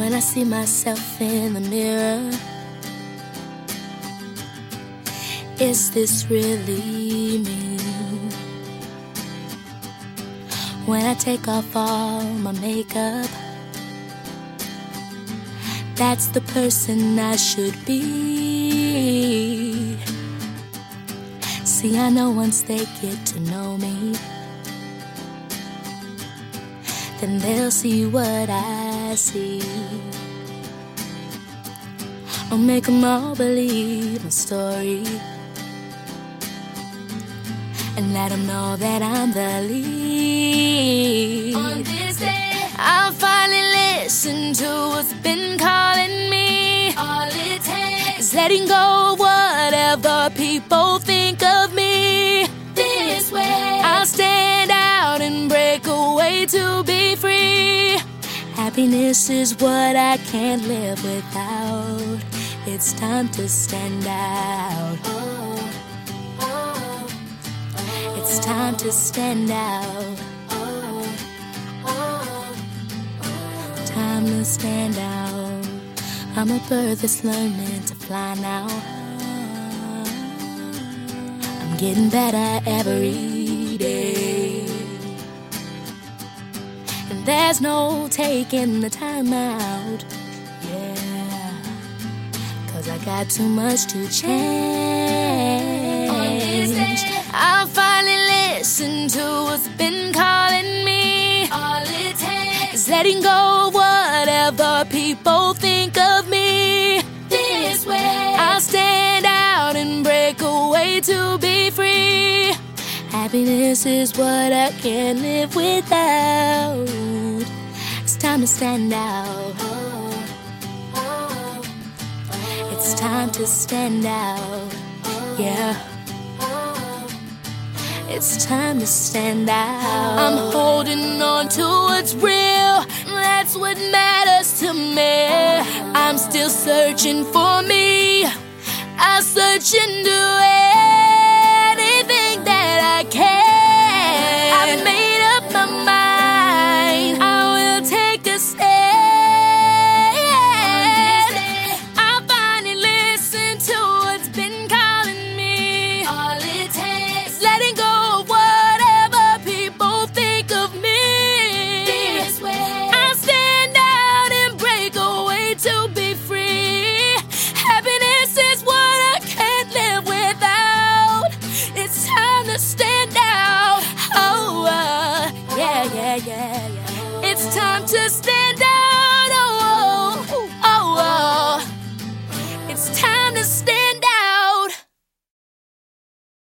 When I see myself in the mirror, is this really me? When I take off all my makeup, that's the person I should be. See, I know once they get to know me, then they'll see what I see. I'll make them all believe my story, and let them know that I'm the lead. On this day, I'll finally listen to what's been calling me. all it takes Is letting go of whatever people think of me. this way. I'll stand out and break away to be free. Happiness is what I can't live without. It's time to stand out. It's time to stand out. Time to stand out. I'm a bird that's learning to fly now. I'm getting better every day, and there's no taking the time out. Yeah, 'cause I got too much to change. On this day, I'll finally listen to what's been calling me. all it takes Is letting go of whatever people think of me. this way. I'll stand out and break away to be free. Happiness is what I can't live without. It's time to stand out. It's time to stand out. Yeah. It's time to stand out. I'm holding on to what's real. That's what matters to me. I'm still searching for me. I'll search into anything that I can. I've made up my mind. I will take a stand. I'll finally listen to what's been calling me. all it takes Letting go of whatever people think of me. this way. I'll stand out and break away to be free. Happiness is what I can't live without. It's time to stand out. Oh, yeah. It's time to stand